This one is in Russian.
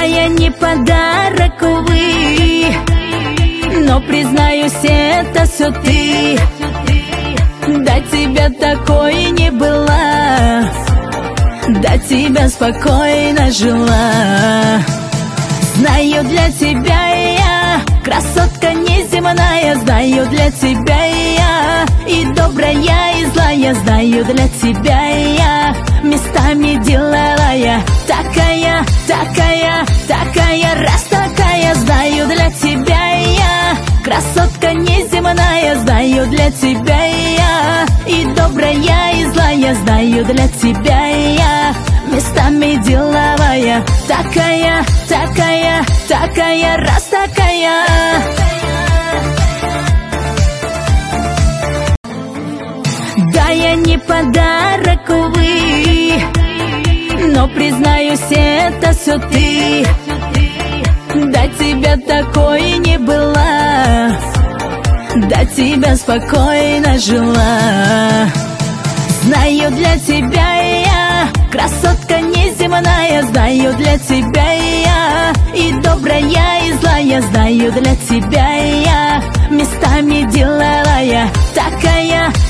Да, я не подарок, увы, но признаюсь, это все ты. До тебя такой не была, до тебя спокойно жила. Знаю, для тебя я красотка неземная. Знаю, для тебя я и добрая, и злая. Знаю, для тебя я местами деловая. Такая, такая, такая, раз такая. Знаю, для тебя я красотка неземная. Знаю, для тебя я и добрая, и злая. Знаю, для тебя я местами деловая. Такая, такая, такая, раз такая. Да, я не подарок, увы, но признаюсь, это все ты. До тебя такой не была, до тебя спокойно жила. Знаю, для тебя я красотка неземная. Знаю, для тебя я и добрая, и злая. Знаю, для тебя я местами деловая. Такая,